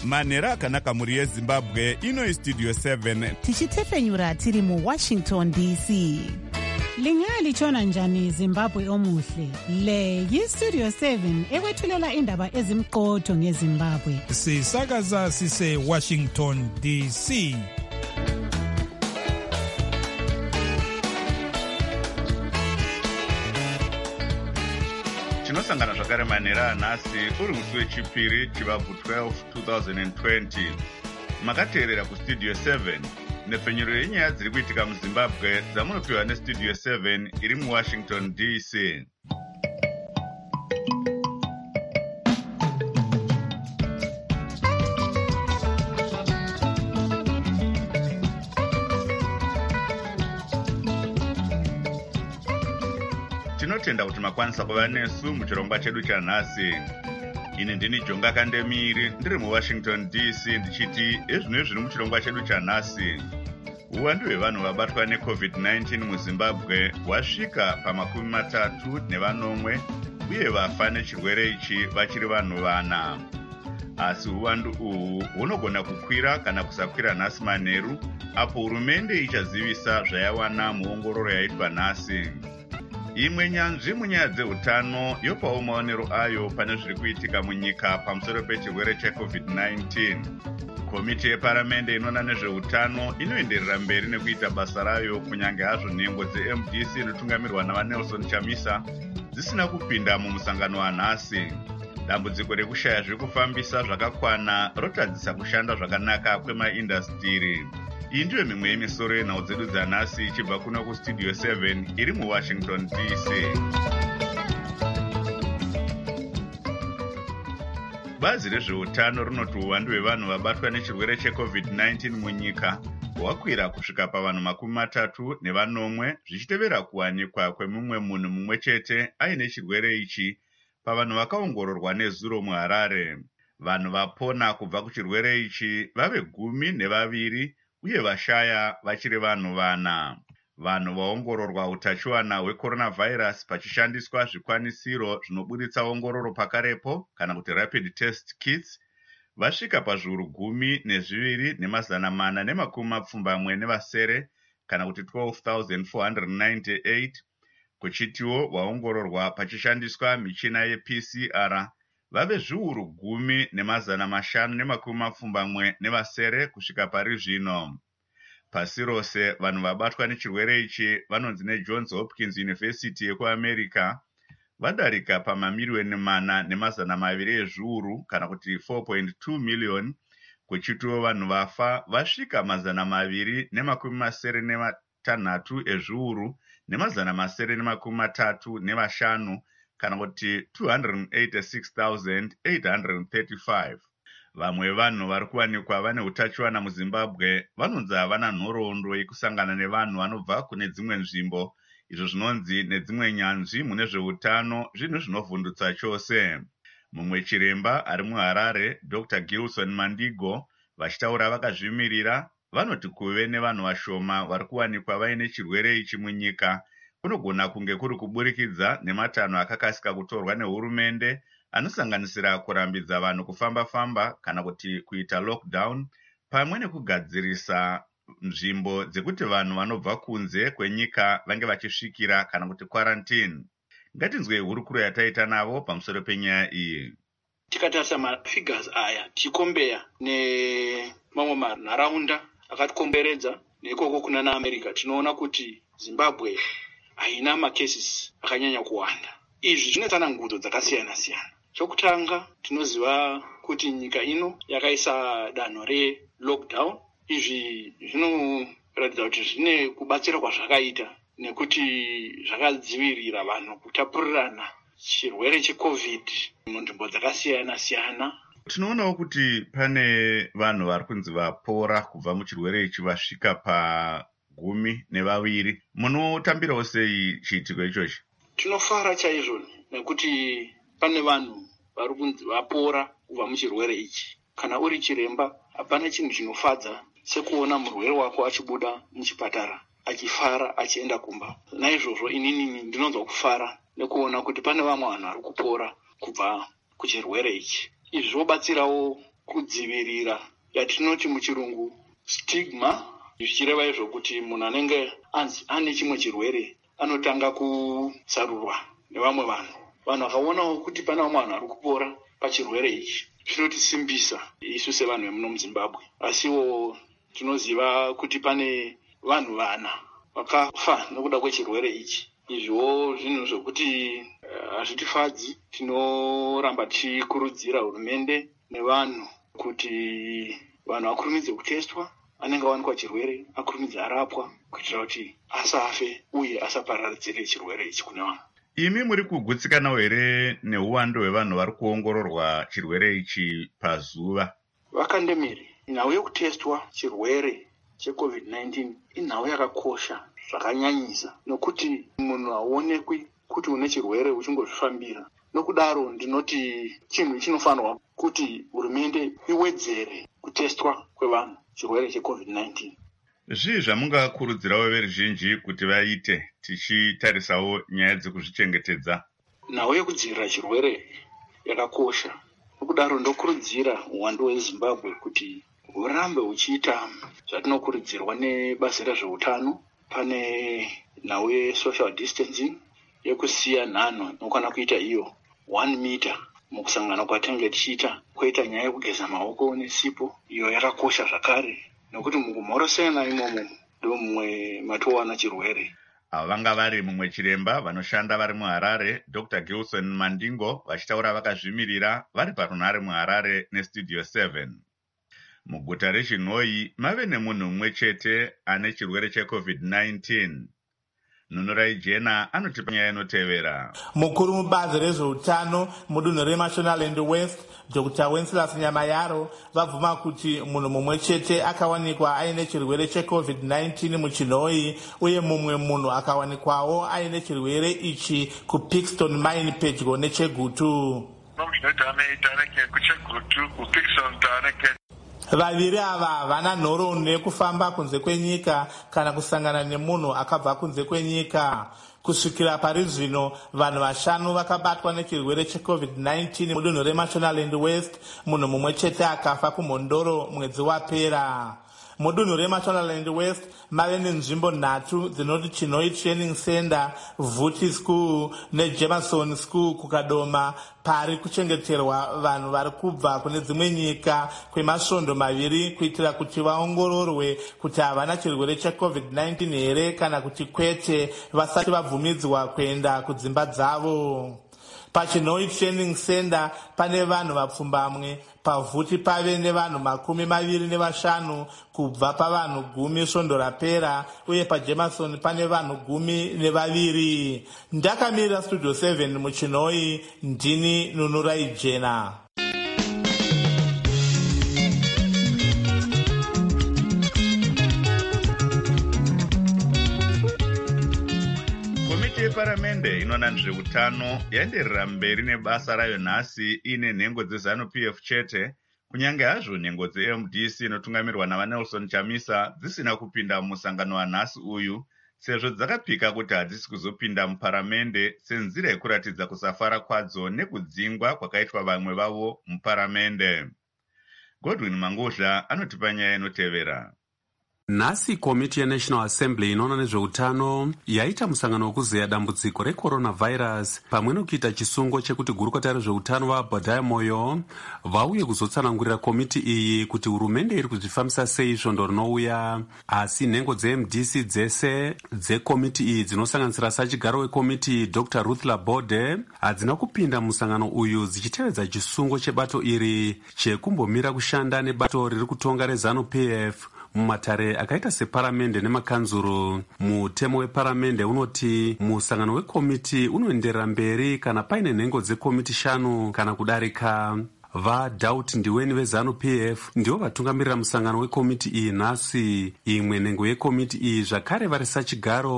manhero akanaka mhuri yezimbabwe. Ino istudio 7 tichitefenyura tiri muWashington DC. Lingalitshona njani Zimbabwe omuhle? Le yistudio 7 ekwethulela indaba ezimqotho ngeZimbabwe. Sisakaza sise Washington DC. tinosangana zvakare manhero anhasi uri musi wechipiri chivabvu 12 2020. makateerera kustudio 7 nepfenyuro yenyaya dziri kuitika muzimbabwe dzamunopiwa nestudio 7 iri muWashington DC. tinotenda kuti makwanisa kuva nesu muchirongwa chedu chanhasi. ini ndini Jonga Kandemiri ndiri muWashington DC ndichiti ezvino zviri muchirongwa chedu chanhasi. uwandu hwevanhu vabatwa neCovid-19 muZimbabwe hwasvika pa30 uye vafa nechirwere ichi vachiri vanhu 4. asi uwandu uhu hunogona kukwira kana kusakwira nhasi manheru apo hurumende ichazivisa zvayawana muongororo yaitwa nhasi. imwe nyanzvi munyaya dzeutano yopawo maonero ayo pane zviri kuitika munyika pamusoro pechirwere cheCovid-19. komiti yeparamende inoona nezveutano inoenderera mberi nekuita basa rayo kunyange hazvo nhengo dzeMDC inotungamirwa navaNelson Chamisa dzisina kupinda mumusangano wanhasi. dambudziko rekushaya zvekufambisa zvakakwana rotadzisa kushanda zvakanaka kwemaindastiri. iyi ndiyo mimwe yemisoro yenhau dzedu dzanhasi ichibva kuno kustudio 7 iri muWashington DC. bazi rezveutano rinoti uwandu hwevanhu vabatwa nechirwere cheCovid-19 munyika hwakwira kusvika pavanhu 34 zvichitevera kuwanikwa kwemumwe munhu mumwe chete aine chirwere ichi pavanhu vakaongororwa nezuro muHarare. vanhu vapona kubva kuchirwere ichi vave 12 uye vashaya vachiri vanhu 4. vanhu vaongororwa utachiwana hwecoronavirus pachishandiswa zvikwanisiro zvinoburitsa ongororo pakarepo kana kuti rapid test kits vasvika pazviuru 12,470 kana kuti 12,498. kuchitiwo vaongororwa pachishandiswa michina yePCR vave zviuru 10,570 kusvika pari zvino. pasi rose vanhu vabatwa nechirwere ichi vanonzi neJohns Hopkins University yekuAmerica vadarika pamamiliyoni 4,200 ezviuru kana kuti 4.2 miliyoni. kuchitiwo vanhu vafa vasvika 286 ezviuru ne935 kana kuti 286,835. vamwe vanhu vari kuwanikwa vane utachiwana muZimbabwe vanonzi havana nhoroondo yekusangana nevanhu vanobva kune dzimwe nzvimbo, izvo zvinonzi nedzimwe nyanzvi mune zveutano zvinhu zvinovhundutsa chose. mumwe chiremba ari muHarare Dr. Gilson Mandigo vachitaura vakazvimirira vanoti kuve nevanhu vashoma vari kuwanikwa vaine chirwere ichi munyika kunogona kunge kuri kuburikidza nematanho akakasika kutorwa nehurumende anosanganisira kurambidza vanhu kufamba-famba kana kuti kuita lockdown pamwe nekugadzirisa nzvimbo dzekuti vanhu vanobva kunze kwenyika vange vachisvikira kana kuti quarantine. ngatinzwe hurukuro yataita navo pamusoro penyaya iyi. tikatarisa mafigures aya tichikombeya nemamwe manharaunda akatikomberedza nekoko kuna naAmerica tinoona kuti Zimbabwe haina macases akanyanya kuwanda. izvi zvinetsanangudzo dzakasiyana-siyana. chokutanga tinoziva kuti nyika ino yakaisa danho relockdown. izvi zvinoratidza kuti zvine kubatsira kwazvakaita nekuti zvakadzivirira vanhu kutapurirana chirwere cheCovid munzvimbo dzakasiyana-siyana. tinoonawo kuti pane vanhu vari kunzi vapora kubva muchirwere ichi vasvika pa12. munotambirawo sei chiitiko ichochi? tinofara chaizvo nekuti pane vanhu vari kunzi vapora kubva muchirwere ichi. kana uri chiremba hapana chinhu chinofadza sekuona murwere wako achibuda muchipatara achifara achienda kumba. naizvozvo inini ndinonzwa kufara nekuona kuti pane vamwe vanhu vari kupora kubva kuchirwere ichi. izvi zvobatsirawo kudzivirira yatinoti muchirungu stigma, zvichireva izvo kuti munhu anenge anzi ane chimwe chirwere anotanga kusarurwa nevamwe vanhu vakaonawo kuti pana vamwe vanhu ari kupora pachirwere ichi, zvinotisimbisa isu sevanhu vemuno muZimbabwe. Asiwo tinoziva kuti pane vanhu vana vakafa nokuda kwechirwere ichi. Izvo zvinhu zvokuti hazvitifadzi. Tinoramba tichikurudzira hurumende nevanhu kuti vanhu vakurumidze kutestwa, anenge awanikwa chirwere akurumidze arapwa kuitira kuti asafe uye asaparadzire chirwere ichi kune vanhu. Imi muri kugutsikanawo here neuwandu hwevanhu vari kuongororwa chirwere ichi pazuva? Vakandemiri, nhau yekutestwa chirwere cheCovid-19 inhau yakakosha zvakanyanyisa, nokuti munhu haonekwi kuti une chirwere uchingozvifambira. Nokudaro ndinoti chinhu chinofanirwa kuti hurumende iwedzere kutestwa kwevanhu chirwere cheCovid-19. Zvii zvamungakurudzirawo veruzhinji kuti vaite tichitarisawo nyaya dzekuzvichengetedza? Nhau yekudzivirira chirwere yakakosha. Nokudaro ndokurudzira uwandu hweZimbabwe kuti hurambe huchiita zvatinokurudzirwa nebasa rezveutano. Pane nhau yesocial distancing, yekusiya nhanho inokwana kuita iyo 1 mita mukusangana kwatinenge tichiita. Koita nyaya yekugeza maoko nesipo, iyo yakakosha zvakare, nokuti mukumhorosana imomo ndo mumwe matowana chirwere. Ava vanga vari mumwe chiremba vanoshanda vari muHarare, Dr. Gilson Mandingo, vachitaura vakazvimirira vari parunhare muHarare neStudio 7. Muguta reChinhoyi mave nemunhu mumwe chete ane chirwere cheCovid-19. Nunurai Jena anotipa nyaya inotevera. Mukuru mubazi rezveutano mudunhu reMashonaland West, Dr. Wenceslas Nyamayaro, vabvuma kuti munhu mumwe chete akawanikwa aine chirwere cheCovid-19 muChinhoyi, uye mumwe munhu akawanikwawo aine chirwere ichi kuPixton Mine pedyo neChegutu. Vaviri ava havana nhoro nekufamba kunze kwenyika kana kusangana nemunhu akabva kunze kwenyika. Kusvikira pari zvino, vanhu 5 vakabatwa nechirwere cheCovid-19 mudunhu reMashonaland West, munhu mumwe chete akafa kumhondoro mwedzi wapera. Mudunhu reMashonaland West mave nenzvimbo 3 dzinoti Chinhoyi Training Center, Vhuti School neJemerson School kukadoma, pari kuchengeterwa vanhu vari kubva kune dzimwe nyika kwemasvondo 2 kuitira kuti vaongororwe kuti havana chirwere cheCovid-19 here kana kuti kwete vasati vabvumidzwa kuenda kudzimba dzavo. PaChinhoyi Training Center pane vanhu vapfumbamwe, paVhuti pave nevanhu 25 kubva pavanhu 10 svondo rapera, uye paJemerson pane vanhu 12. Ndakamirira Studio 7 muChinhoyi, ndini Nunurai Jena. Paramende inoona nezveutano yaenderera mberi nebasa rayo nhasi ine nhengo dzeZANU-PF chete, kunyange hazvo nhengo dzeMDC inotungamirwa navaNelson Chamisa dzisina kupinda mumusangano wanhasi uyu, sezvo dzakapika kuti hadzisi kuzopinda muparamende senzira yekuratidza kusafara kwadzo nekudzingwa kwakaitwa vamwe vavo muparamende. Godwin Mangudla anotipa nyaya inotevera. Nhasi komiti yeNational Assembly inoona nezveutano yaita musangano wekuzeya dambudziko recoronavirus pamwe nokuita chisungo chekuti gurukota rezveutano vaBhodhaya Moyo vauye kuzotsanangurira komiti iyi kuti hurumende iri kuzvifambisa sei svondo rinouya. Asi nhengo dzeMDC dzese dzekomiti iyi dzinosanganisira sachigaro wekomiti Dr. Ruth Laborde hadzina kupinda musangano uyu dzichitevedza chisungo chebato iri chekumbomira kushanda nebato riri kutonga reZANU-PF mumatare akaita separamende nemakanzuro. Mutemo weparamende unoti musangano wekomiti unoenderera mberi kana paine nhengo dzekomiti 5 kana kudarika. VaDoubt Ndiweni veZANU-PF ndivo vatungamirira musangano wekomiti iyi nhasi. Imwe nhengo yekomiti iyi zvakare vari sachigaro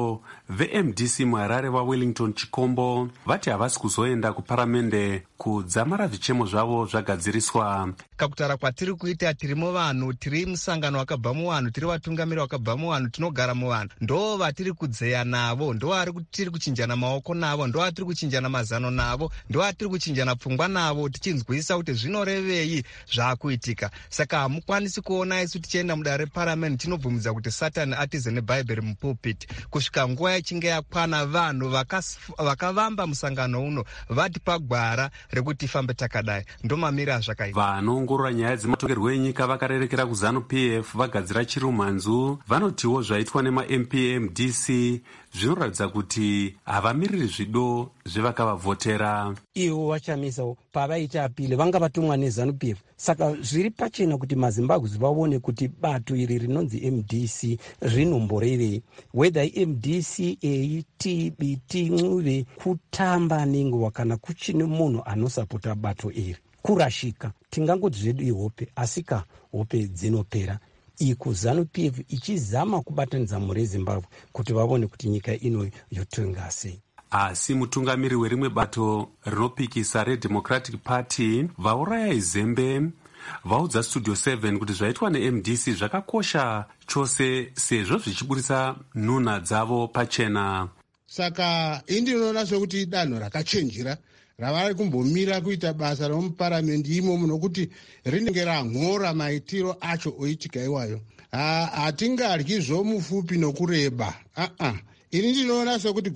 vemdc muharare vaWellington Chikombo vati havasi kuzoenda kuparamende kudzamara zvichemo zvavo zvagadziriswa. Kakutara kwatiri kuita, tirimo vanhu, tiri musangano wakabva muvanhu, tiri vatungamiri wakabva muvanhu, tinogara muvanhu, ndo vatiri kudzeya navo, ndo tiri kuchinjana maoko navo, ndo tiri kuchinjana mazano navo, ndo tiri kuchinjana pfungwa navo, tichinzwisa kuti zvinorevei zvaakuitika. Saka hamukwanisi kuona isu tichienda mudare reparamende tinobvumidza kuti Satani atize nebhaibheri mupulpit. Kusvika nguva ichinge yakwana, vanhu vakavamba musangano uno vati pagwara rekuti ifambe takadai, ndo mamiri azvakaita. Vanoongorora nyaya dzematongerwo enyika vakarerekera kuZANU-PF vagadzira chirumhanzu vanotiwo zvaitwa nema-MP MDC zvinoratidza kuti havamiriri zvido zvevakavavhotera. Ivo vachamisawo pavaita apile vanga vatumwa neZANU-PF. Saka zviri pachena kuti maZimbabwe vaone kuti bato iri rinonzi MDC rinomborevei, whether MDC ATBT Ncube kutamba nenguva kana kuchine munhu anosapota bato iri kurashika. Tingangoti zvedu ihope, asika hope dzinopera. Iko ZANU-PF ichizama kubatanidza mhuri yeZimbabwe kuti vaone kuti nyika ino yotonga sei. Asi mutungamiri werimwe bato rinopikisa reDemocratic Party vauraya Zembe vaudza Studio 7 kuti zvaitwa neMDC zvakakosha chose sezvo zvichiburitsa nhunha dzavo pachena. Saka indinoona sekuti danho rakachenjera ravari kumbomira kuita basa romuparamendi imomo, nokuti rinenge ramhora maitiro acho oitika iwayo. Hatingadyi zvomupfupi nokureba. Ini ndinoona sekuti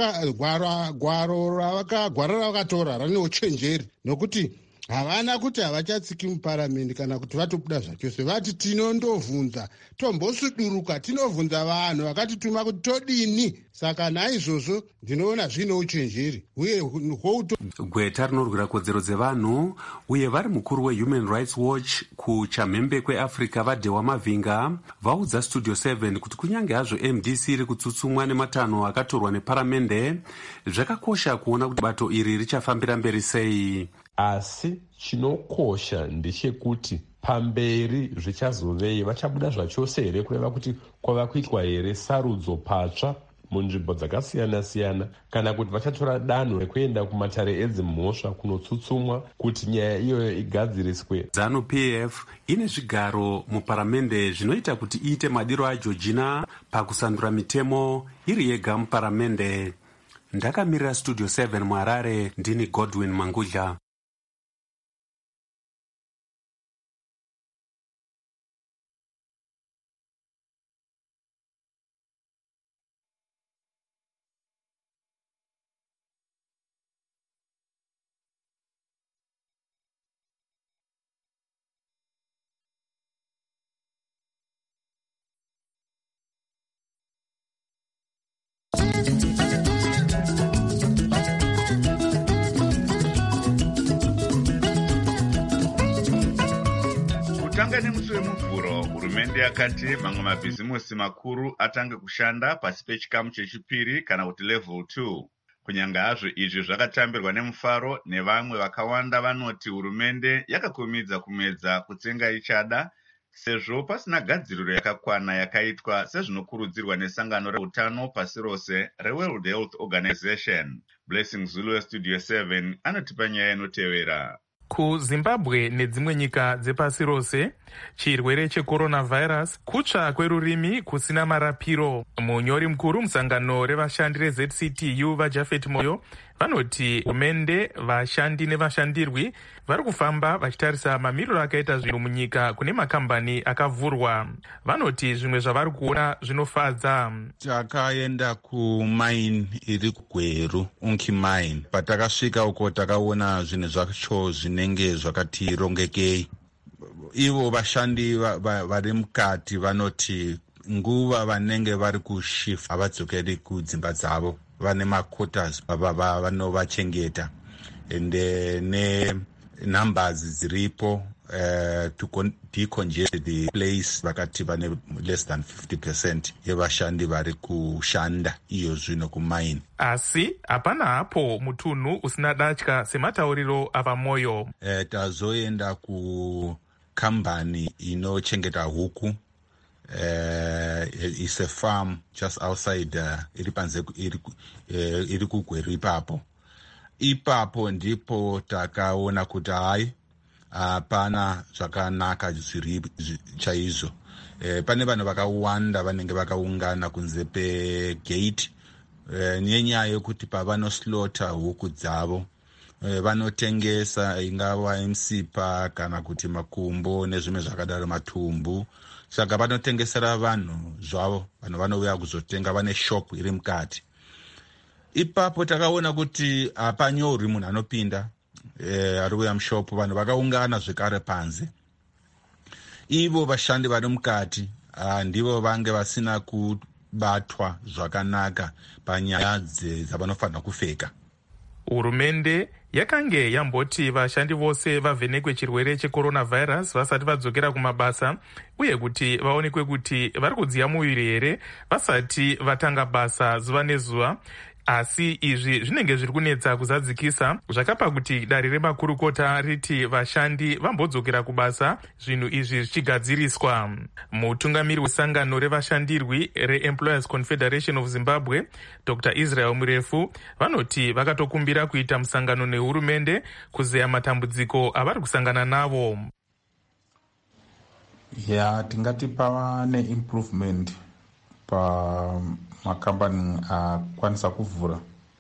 gwaro ravakatora rane uchenjeri, nokuti havana kuti havachatsiki muparamendi kana kuti vatobuda zvachose. Vati tinondovhunza, tombosuduruka, tinovhunza vanhu vakatituma kuti todini. Saka naizvozvo ndinoona zvine uchenjeri uye gweta rinorwira kodzero dzevanhu uye vari mukuru weHuman Rights Watch kuchamhembe kweAfrica vaDewa Mavinga vaudza Studio 7 kuti kunyange hazvo MDC iri kutsutsumwa nematanho akatorwa neparamende, zvakakosha kuona kuti bato iri richafambira mberi sei. Asi chinokosha ndechekuti pamberi zvichazovei, vachabuda zvachose here kureva kuti kwava kuitwa here sarudzo patsva munzvimbo dzakasiyana-siyana, kana kuti vachatora danho rekuenda kumatare edzimhosva kunotsutsumwa kuti nyaya iyoyo igadziriswe. ZANU-PF ine zvigaro muparamende zvinoita kuti iite madiro aJeorgina pakusandura mitemo iri yega muparamende. Ndakamirira Studio 7 muHarare, ndini Godwin Mangudla. Kutanga nemusi wemuvhuro, hurumende yakati mamwe mabhizimusi makuru atange kushanda pasi pechikamu chechipiri kana kuti level 2. Kunyange hazvo izvi zvakatambirwa nemufaro, nevamwe vakawanda vanoti hurumende yakakumidza kumedza kutsenga ichada, sezvo pasina gadziriro yakakwana yakaitwa sezvinokurudzirwa nesangano reutano pasi rose reWorld Health Organization. Blessing Zulu weStudio 7 anotipa nyaya inotevera. KuZimbabwe nedzimwe nyika dzepasi rose, chirwere cheCoronavirus kutsva kwerurimi kusina marapiro. Munyori mukuru musangano revashandi reZCTU vaJafet Moyo vanoti hurumende, vashandi nevashandirwi vari kufamba vachitarisa mamiriro akaita zvinhu munyika kune makambani akavhurwa. Vanoti zvimwe zvavari kuona zvinofadza. Takaenda kumaini iri kuGweru, Unki Mine. Patakasvika uko takaona zvinhu zvacho zvinenge zvakatirongekei. Ivo vashandi vari mukati vanoti nguva vanenge vari kushift havadzokeri kudzimba dzavo, vane maquarters vanovachengeta, ende nenumbers dziripo to decongest the place vakati vane less than 50% yevashandi vari kushanda iyo zvino kumaini. Asi hapana hapo mutunhu usina datya sematauriro avaMoyo. Tazoenda kukambani inochengeta huku is a farm just outside iri panze iri kuGweru ipapo ndipo takaona kuti hai hapana zvakanaka zviri chaizvo. Pane vanhu vakawanda vanenge vakaungana kunze pegate nenyaya yekuti pavanoslota huku dzavo vanotengesa ingava msipa kana kuti makumbo nezvimwe zvakadaro, matumbu. Saka vanotengesera vanhu zvavo, vanhu vanouya kuzotenga, vane shop iri mukati. Ipapo takaona kuti hapanyorwi munhu anopinda ari kuuya mushopu, vanhu vakaungana zvekare panze. Ivo vashandi vari mukati ndivo vange vasina kubatwa zvakanaka panyaya dzavanofanira kupfeka. Hurumende yakange yamboti vashandi vose vavhenekwe chirwere cheCoronavirus vasati vadzokera kumabasa, uye kuti vaonekwe kuti vari kudziya muviri here vasati vatanga basa zuva nezuva. Asi izvi zvinenge zviri kunetsa kuzadzikisa, zvakapa kuti dare remakurukota riti vashandi vambodzokera kubasa zvinhu izvi zvichigadziriswa. Mutungamiri wesangano revashandirwi reEmployers Confederation of Zimbabwe, Dr. Israel Murefu, vanoti vakatokumbira kuita musangano nehurumende kuzeya matambudziko avari kusangana navo. Tingati pava neimprovement pamakambani akwanisa kuvhura,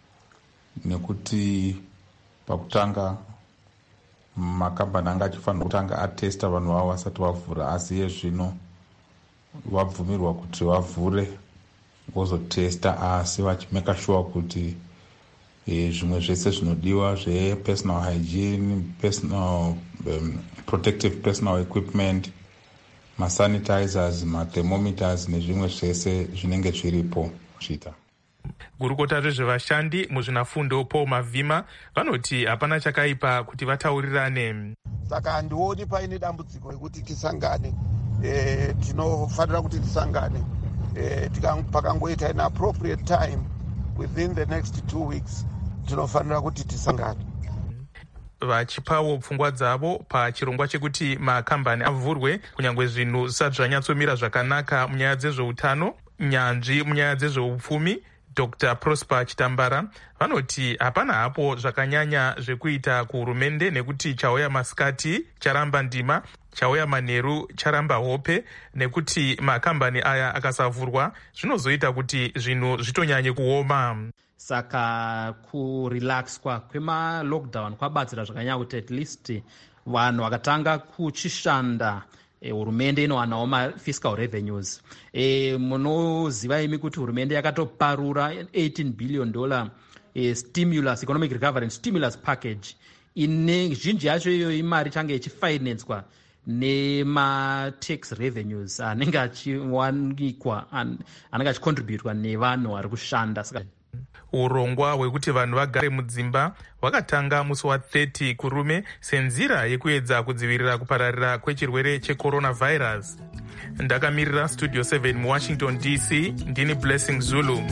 nekuti pakutanga makambani anga achifanira kutanga atesta vanhu vavo vasati vavhura, asi yezvino vabvumirwa kuti vavhure vozotesta, asi vachimeka sure kuti zvimwe zvese zvinodiwa zvepersonal hygiene, personal protective personal equipment, masanitizers, mathermometers nezvimwe zvese zvinenge zviripo zvita. Gurukota rezvevashandi muzvinafundo Paul Mavhima vanoti hapana chakaipa kuti vataurirane. Saka handioni paine dambudziko rekuti tisangane, tinofanira kuti tisangane pakangoita an appropriate time within the next 2 weeks tinofanira kuti tisangane. Vachipawo pfungwa dzavo pachirongwa chekuti makambani avhurwe kunyange zvinhu zvisati zvanyatsomira zvakanaka munyaya dzezveutano. Nyanzvi munyaya dzezveupfumi Dr. Prosper Chitambara vanoti hapana hapo zvakanyanya zvekuita kuhurumende, nekuti chauya masikati charamba ndima, chauya manheru charamba hope, nekuti makambani aya akasavhurwa zvinozoita kuti zvinhu zvitonyanye kuoma. Saka kurelaxwa kwema-lockdown kwabatsira zvakanyanya kuti at least vanhu vakatanga kuchishanda, hurumende inowanawo ma-fiscal revenues. Munoziva imi kuti hurumende yakatoparura $18 billion stimulus, economic recovery and stimulus package. Zhinji yacho iyoyo imari change ichifinancwa nema-tax revenues anenge achiwanikwa, anenge achicontributwa nevanhu vari kushanda. Saka urongwa hwekuti vanhu vagare mudzimba hwakatanga musi wa30 kurume senzira yekuedza kudzivirira kupararira kwechirwere cheCoronavirus. Ndakamirira Studio 7 muWashington DC, ndini Blessing Zulu.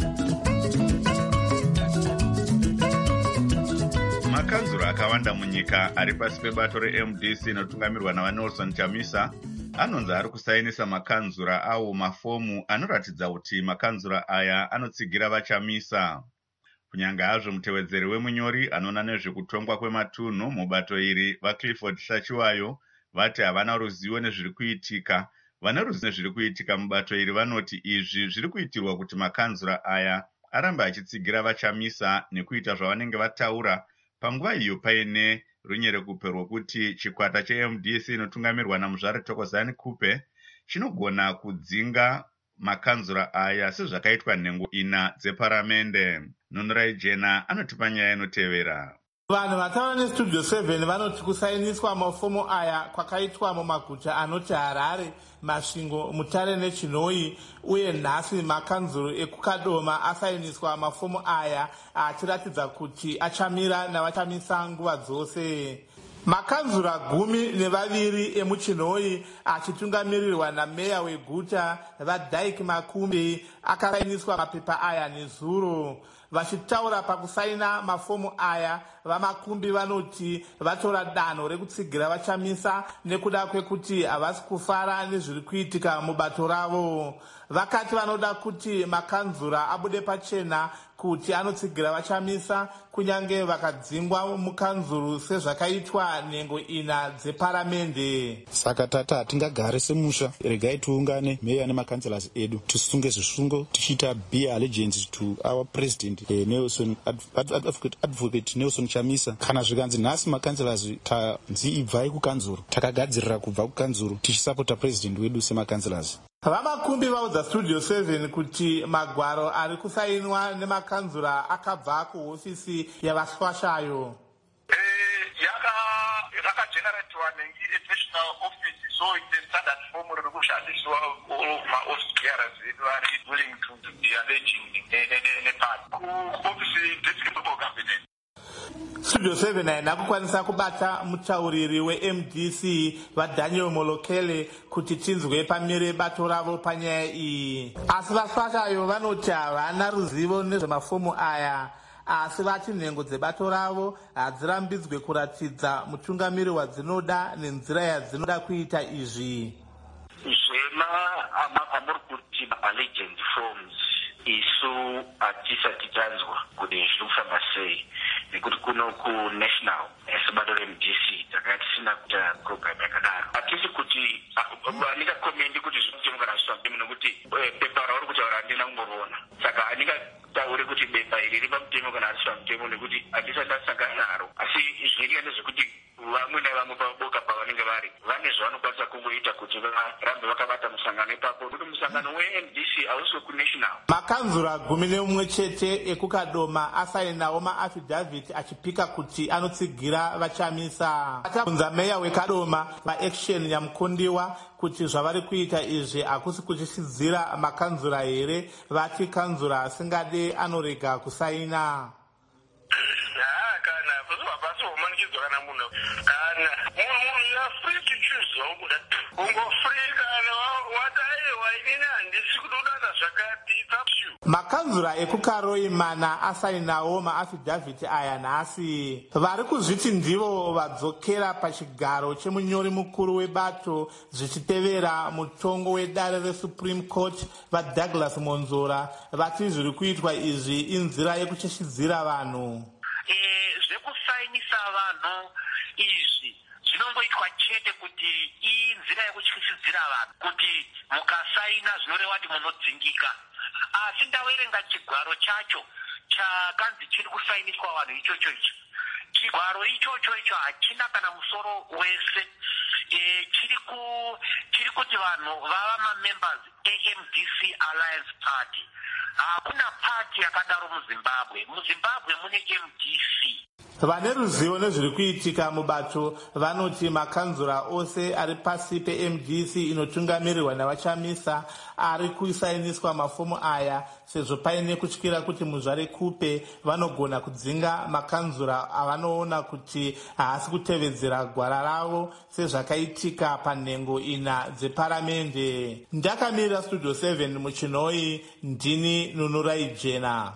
Makanzuro akawanda munyika ari pasi pebato reMDC inotungamirwa naVanelson Chamisa anonzi ari kusainisa makanzura awo mafomu anoratidza kuti makanzura aya anotsigira vaChamisa. Kunyange hazvo mutevedzeri wemunyori anoona nezvekutongwa kwematunhu mubato iri vaClifford Hlachiwayo vati havana ruzivo nezviri kuitika. Vane ruzivo nezviri kuitika mubato iri vanoti izvi zviri kuitirwa kuti makanzura aya arambe achitsigira vaChamisa nekuita zvavanenge vataura panguva iyo paine runyerekupe rwokuti chikwata cheMDC inotungamirwa naMuzvare Thokozani Kupe chinogona kudzinga makanzura aya sezvakaitwa nhengo 4 dzeparamende. Nunurai Jena anotipa nyaya inotevera. Vanhu vataura neStudio 7 vanoti kusainiswa mafomu aya kwakaitwa mumaguta anoti Harare, Masvingo, Mutare neChinoi, uye nhasi makanzuro ekuKadoma asainiswa mafomu aya achiratidza kuti achamira navaChamisa nguva dzose. Makanzura 12 emuChinoi achitungamirirwa nameya weguta vaDaiki Makumbe akasainiswa mapepa aya nezuro. Vachitaura pakusaina mafomu aya, vamakumbi vanoti vatora danho rekutsigira vachamisa nekuda kwekuti havasi kufara nezviri kuitika mubato ravo. Vakati vanoda kuti makanzura abude pachena kuti anotsigira vachamisa kunyange vakadzingwa mukanzuru sezvakaitwa nhengo ina dzeparamende. Saka tata hatingagare semusha, regai tiungane meya nemakanselas edu tisunge zvisungo tichiita be allegiance to our president Nelson advocate Nelson Chamisa. Kana zvikanzi nhasi makanselas tanzi ibvai kukanzuru, takagadzirira kubva kukanzuru tichisapota president wedu semakanselas. Vamakumbi vaudza Studio 7 kuti magwaro ari kusainwa nemakanzura akabva kuhofisi yavaswashayo. Yakageneratiwa nge-national office, so it's a standard form rekushandiswa all ma-office bearers vari willing to be alleging nepart ku-office district of cabinet. Studio 7 haina kukwanisa kubata mutauriri weMDC vaDaniel Molokele kuti tinzwe pamire bato ravo panyaya iyi. Asi vaswashayo vanoti havana ruzivo nezvemafomu aya, asi vati nhengo dzebato ravo hadzirambidzwe kuratidza mutungamiri wadzinoda nenzira yadzinoda kuita izvi. Zvema amuri kuti allegiance forms isu hatisati tanzwa kuti zviri kufamba sei, nekuti kuno kunational sebato reMDC takanga tisina kuita program yakadaro. Hatisi kuti handingakomendi kuti zvinotengwa nazvifambemo nekuti pepa rauri kutaura handina kumboriona, saka handingatauri kuti bepa iri riri pamutemo kana harisi pamutemo nekuti handisati ndasangana naro. Asi zvinoitika ndezvekuti vamwe navamwe paboka pavanenge vari vane zvavanokwanisa kungoita kuti varambe vakabata musangano ipapo, nekuti musangano weMDC hausi kunational. Makanzura 11 chete ekukadoma asainawo maafidhavhiti achipika kuti anotsigira vachamisa. Atabvunza meya wekadoma vaAction Nyamukundiwa kuti zvavari kuita izvi hakusi kuchisidzira makanzura here, vati kanzura asingade anorega kusaina. Kana munhu you are free to choose waukuda ungofree kana wataiwa inini handisi kudodana zvakati. Makanzura ekukaroi mana asainawo maafidhavhiti aya nhasi. Vari kuzviti ndivo vadzokera pachigaro chemunyori mukuru webato zvichitevera mutongo wedare reSupreme Court vaDouglas Monzora vati zviri kuitwa izvi inzira yekucheshidzira vanhu. Zvekusainisa vanhu izvi zvinongoitwa chete kuti inzira yekutyisidzira vanhu kuti mukasaina zvinoreva kuti munodzingika. Asi ndaverenga chigwaro chacho chakanzi chiri kusainiswa vanhu ichocho icho. Chigwaro ichocho icho hachina kana musoro wese. Chiri kuti vanhu vava mamembers eMDC Alliance Party. Hakuna party yakadaro muZimbabwe. MuZimbabwe mune MDC. Vane ruzivo nezviri kuitika mubato vanoti makanzura ose ari pasi peMDC inotungamirirwa navachamisa ari kusainiswa mafomu aya, sezvo paine kutyira kuti muzvare kupe vanogona kudzinga makanzura avanoona kuti haasi kutevedzera gwara ravo sezvakaitika panhengo ina dzeparamende. Ndakamirira Studio 7 muchinoi, ndini Nunurai Jena.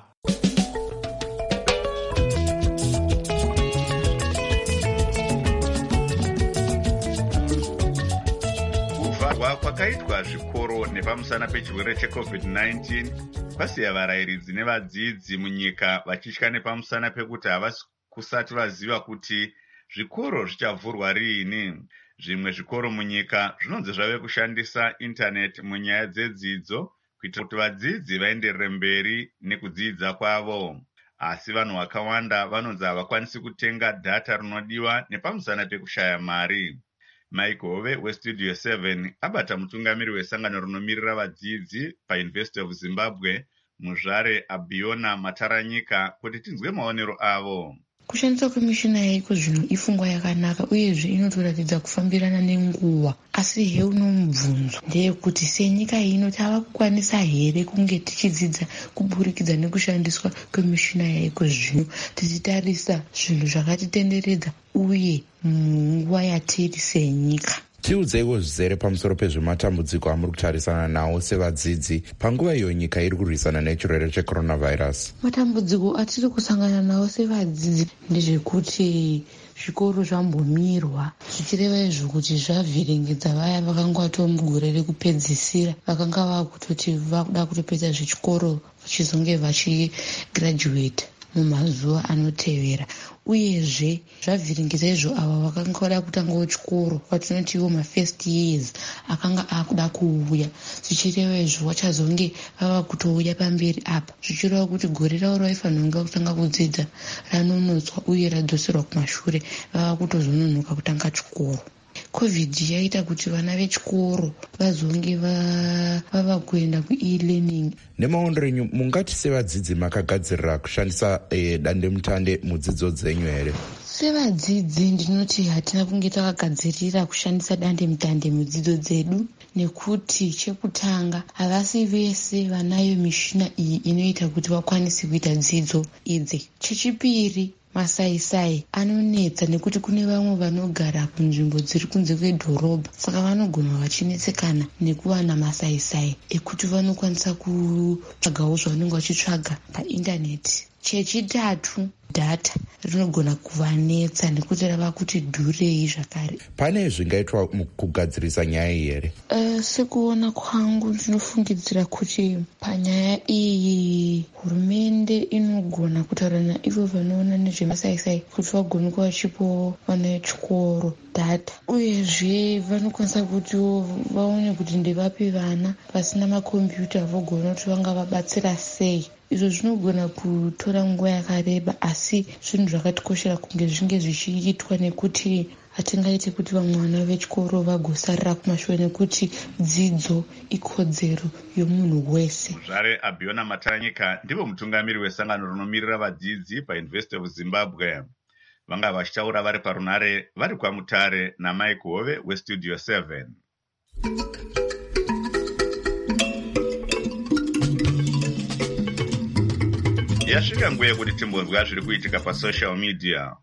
Kwakaitwa zvikoro nepamusana pechirwere cheCovid-19 kwasiya varayiridzi nevadzidzi munyika vachitya nepamusana pekuti havasi kusati vaziva kuti zvikoro zvichavhurwa riini. Zvimwe zvikoro munyika zvinonzi zvave kushandisa intaneti munyaya dzedzidzo kuitira kuti vadzidzi vaenderere mberi nekudzidza kwavo. Asi vanhu vakawanda vanonzi havakwanisi kutenga data rinodiwa nepamusana pekushaya mari. Mike Hove weStudio 7 abata mutungamiri wesangano rinomirira vadzidzi paUniversity of Zimbabwe muzvare Abiona Mataranyika kuti tinzwe maonero avo. Kushandiswa kwemishina yaiko zvino ifungwa yakanaka uyezve inotoratidza kufambirana nenguva, asi heuno mubvunzo ndeyekuti senyika ino tava kukwanisa here kunge tichidzidza kuburikidza nekushandiswa kwemishina yaiko zvino tichitarisa zvinhu zvakatitenderedza uye munguva yatiri senyika. tiudzeiwo zvizere pamusoro pezvematambudziko amuri kutarisana nawo sevadzidzi panguva iyo nyika iri kurwisana nechirwere checoronavirus. Matambudziko atiri kusangana nawo sevadzidzi ndezvekuti zvikoro zvambomirwa, zvichireva izvo kuti zvavhiringidza vaya vakanga vatomugore rekupedzisira vakanga vakutoti vakuda kutopedza zvechikoro vachizonge vachigirajuweta mumazuva anotevera, uyezve zvavhiringidza izvo ava vakanga vada kutangawo chikoro kwatinoti iwo mafirst years akanga akuda kuuya, zvichireva izvo vachazonge vava kutouya pamberi apa, zvichireva kuti gore ravo raifanirwa kutanga kudzidza ranonotswa uye radzoserwa kumashure, vava kutozononoka kutanga chikoro. COVID yaita kuti vana vechikoro vazonge vava kuenda ku-e-learning. Nemaondero enyu mungati sevadzidzi makagadzirira kushandisa dandemutande mudzidzo dzenyu here? Sevadzidzi ndinoti hatina kunge takagadzirira kushandisa dandemutande mudzidzo dzedu, nekuti chekutanga havasi vese vanayo mishina iyi inoita kuti vakwanise kuita dzidzo idzi. Chechipiri, masaisai anonetsa nekuti kune vamwe vanogara kunzvimbo dziri kunze kwedhorobha, saka vanogona vachinetsekana nekuwana masaisai ekuti vanokwanisa kutsvagawo zvavanenge vachitsvaga paindaneti. Chechitatu, dhata rinogona kuvanetsa nekuti rava kuti dhurei zvakare. Pane zvingaitwa mukugadzirisa nyaya iyi here? Sekuona kwangu ndinofungidzira kuti panyaya iyi hurumende inogona kutaura naivo vanoona nezvemasaisai kuti vagone kuva vachipo vana vechikoro dhata, uyezve vanokwanisa kuti vaone kuti ndevapi vana vasina makombiyuta vogona kuti vanga vabatsira sei. Izvo zvinogona kutora nguva yakareba, asi zvinhu zvakatikoshera kunge zvinge zvichiitwa nekuti hatingaite kuti vamwe vana vechikoro vagosarira kumashure nekuti dzidzo ikodzero yomunhu wese. Zvare Abiona Matanyika ndivo mutungamiri wesangano rinomirira vadzidzi paUniversity of Zimbabwe. Vanga vachitaura vari parunare vari kwaMutare naMike Hove weStudio 7. Yasvika nguva yekuti timbonzwa zviri kuitika pasocial media.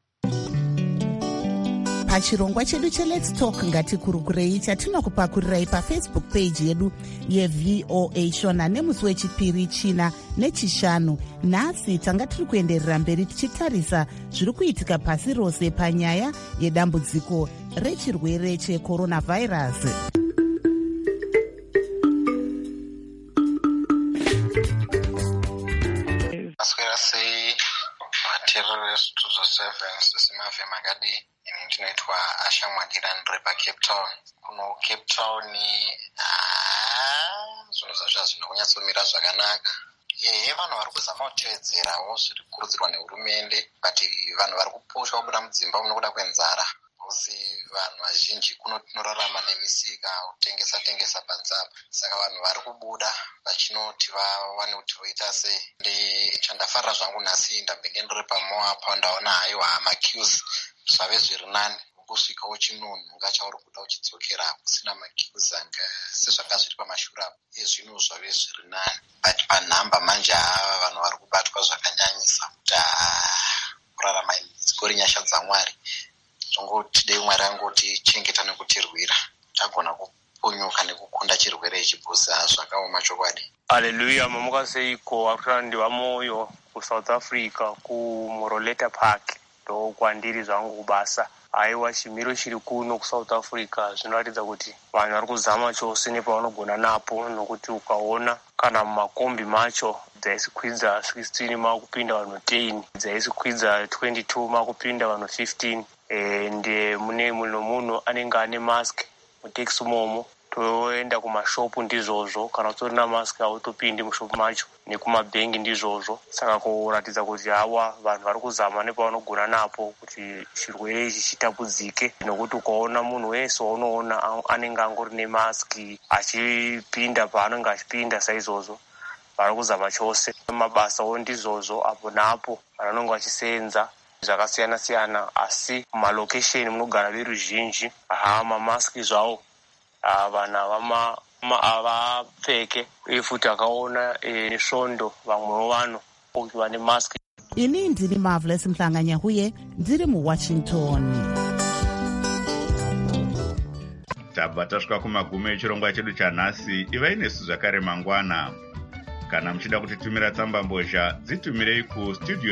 Pachirongwa chedu cheLet's Talk ngatikurukurei chatinokupakurirai paFacebook page yedu yeVOA Shona nemusi wechipiri, china nechishanu. Nhasi tanga tiri kuenderera mberi tichitarisa zviri kuitika pasi rose panyaya yedambudziko rechirwere checoronavirus. Aswera sei vateereri veStudio 7 sesimave makadi. Ini ndinoitwa Ashamwadira ndiri paCape Town. Kuno Cape Town zvinhu zvacho hazvina kunyatsomira zvakanaka. Vanhu vari kuzama kutevedzerawo zviri kukurudzirwa nehurumende, but vanhu vari kuposhwa kubuda mudzimba munokuda kwenzara. Usi vanhu vazhinji kuno tinorarama nemisika kutengesa panzapa, saka vanhu vari kubuda vachinoti vawane kuti voita sei. Chandafarira zvangu nhasi ndambenge ndiri paMoapa ndaona haiwa maqueues zvave zviri nani, kusvikawo chinonhu ngachauri kuda uchidzokera kusina maqueues anga sezvanga zviri pamashure apo. Zvino zvave zviri nani, but panhamba manje vanhu vari kubatwa zvakanyanyisa kuti kurarama dzigori nyasha dzaMwari. Zvongoti dei Mwari angoti chengeta nekutirwira tagona kupunyuka nekukunda chirwere ichi bhosi zvakaoma chokwadi. Haleluya. Mamuka seiko akurandi vamoyo kuSouth Africa kuMoroleta Park ndo kwandiri zvangu kubasa. Aiwa chimiro chiri kuno kuSouth Africa zvinoratidza kuti vanhu vari kuzama chose nepavanogona napo, nokuti ukaona kana mumakombi macho dzaisikwidza 16 makupinda vanhu 10, dzaisikwidza 22 makupinda vanhu 15. Ende mune munhu anenge ane mask muteksi momo, toenda kumashopu ndizvozvo, kana utori na mask hautopindi mushopu macho, nekumabhengi ndizvozvo. Saka kuratidza kuti hawa vanhu vari kuzama nepavanogona napo kuti chirwere ichi chitapudzike, nokuti ukaona munhu wese waunoona anenge angori nemaski achipinda paanenge achipinda saizvozvo, vari kuzama chose. Mabasawo ndizvozvo apo napo vanonge vachisenza zvakasiyana-siyana, asi mumalokesheni munogara veruzhinji mamaski zvawo vanhu havapfeke, uye futi akaona nesvondo vamwewo vanhu kuti vane maski. Ini ndiri Marvelous Mhlanganyahuye ndiri muWashington. tabva tasvika kumagumo echirongwa chedu chanhasi. Ivai nesu zvakare mangwana. Kana muchida kutitumira tsamba mbozha, dzitumirei kustudio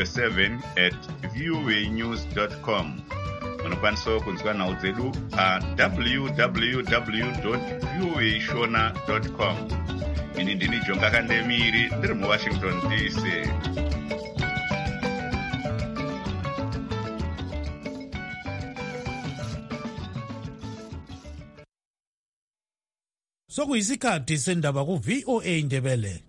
7@voanews.com. Munokwanisawo kunzwa nhau dzedu www.voashona.com. Ini ndini Jonga Kandemiri, ndiri muWashington DC. Sokuyisikhathi sendaba ku VOA Ndebele.